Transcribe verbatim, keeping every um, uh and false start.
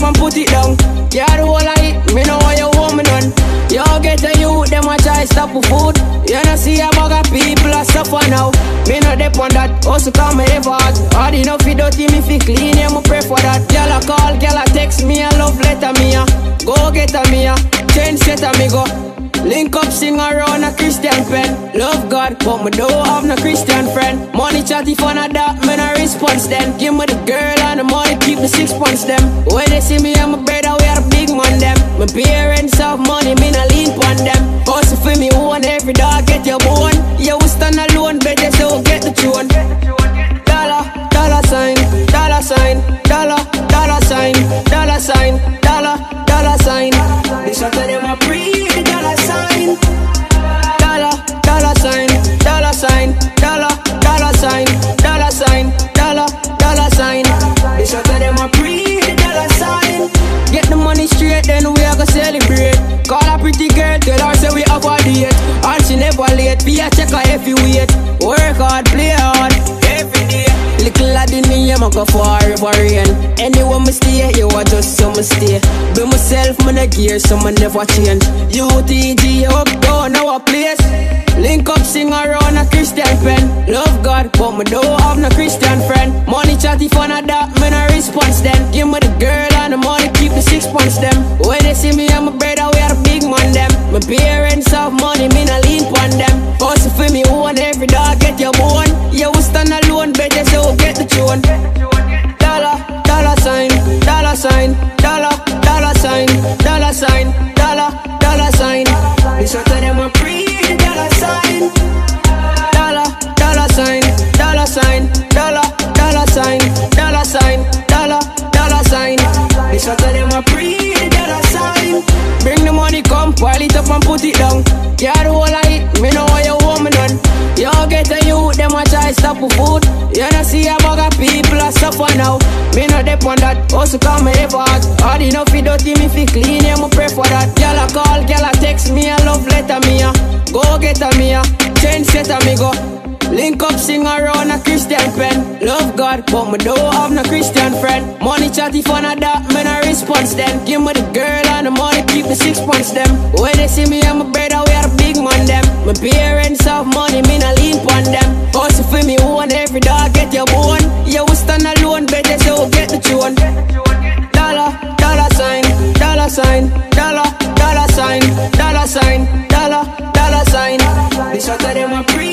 and put it down. Yeah, the whole of it, me know why you want me none. You get a youth, them a try stop with food. You know see a bag of people a suffer now. Me no dep on that, also come me ever hard. Hard enough fi dirty, me fi clean, yeah, me pray for that. Girl a call, girl a text me a love letter me a. Go get a me a, change set a me go. Link up, sing around a Christian pen. Love God, but me don't have no Christian friend. Money chatty fun of that, me no response then. Give me the girl and the money, keep the six points them. When they see me and my brother, we are the big man them. My parents have money, me no lean pon them. Hustle for me one, every dog get your bone. You will stand alone, better so get the tune. Dollar, dollar sign, dollar sign, dollar, dollar sign, dollar sign, dollar, dollar sign. This one tell them I breathe. Dollar sign, dollar, dollar sign, dollar sign, dollar, dollar sign, dollar sign, dollar, dollar sign. This what them a pre dollar sign. Get the money straight, then we are gonna celebrate. Call a pretty girl, tell her say we have a date, and she never late. Be a checker if you wait. Work hard, play hard, every day. Little lad in me, I'm a go far over rain. Anywhere me stay, you are just so me stay. Be myself, man a gear, so me never change. U T G up, down our place. Link up, sing around a Christian pen. Love God, but me don't have no Christian friend. Money chatty fun of that, me no response then. Give me the girl and the money, keep the six points them. When they see me and my brother, we are the big man them. My parents have money, me no lean pon them. Hustle for me one, every dog get your bone. You will stand alone, better so get the tune. Dollar, dollar sign, dollar sign, dollar, dollar sign, dollar sign, dollar, dollar sign. This what them a pre dollar sign. Dollar, dollar sign, dollar sign, dollar, dollar sign, dollar sign, dollar, dollar sign. This what them a pre dollar sign. Bring the money, come pile it up and put it down. Yeah, the whole of it, me know why you want me none. You get a youth, them a try stop with food. You know see a bag of people a suffer now. Me no dep on that, also come me ever hard. Hard enough fi dirty, me fi clean, yeah, me pray for that. Girl a call, girl a text me a love letter me a. Go get a me a, change set a me go. Link up, sing around a Christian pen. Love God, but me don't have no Christian friend. Money chatty fun of that, me no response then. Give me the girl and the money, keep the six points them. When they see me and my brother, we are the big man them. My parents have money, me no lean pon them. Hustle for me one, every dog get your bone. You will stand alone, better so get the tune. Dollar, dollar sign, dollar sign, dollar, dollar sign, dollar sign, dollar, dollar sign. This what them a pre